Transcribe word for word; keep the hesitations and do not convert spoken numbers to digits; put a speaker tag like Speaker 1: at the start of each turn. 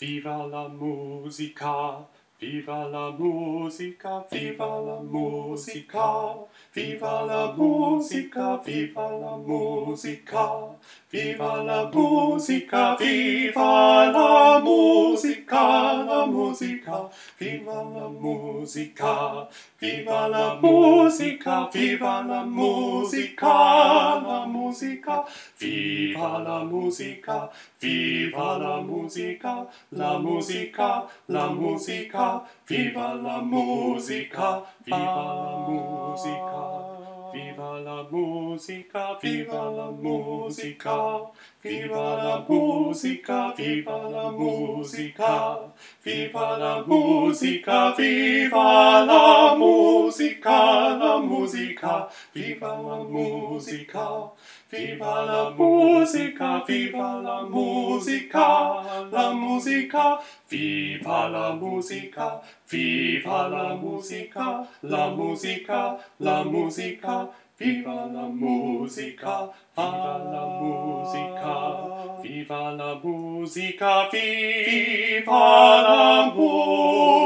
Speaker 1: Viva la musica, viva la musica, viva la musica, viva la musica, viva la musica, viva la musica, viva la musica, la musica, viva la musica, viva la musica, viva la musica, la musica, viva la musica, viva la musica, la musica, la musica, viva la musica, viva la musica, viva la musica, viva la musica, viva la musica, viva la musica, viva la musica, viva la musica, la musica, viva la musica, viva la musica, viva la musica, la musica, viva la musica, viva la musica, la musica, la musica, viva la musica, viva la musica, viva la musica, viva la musica.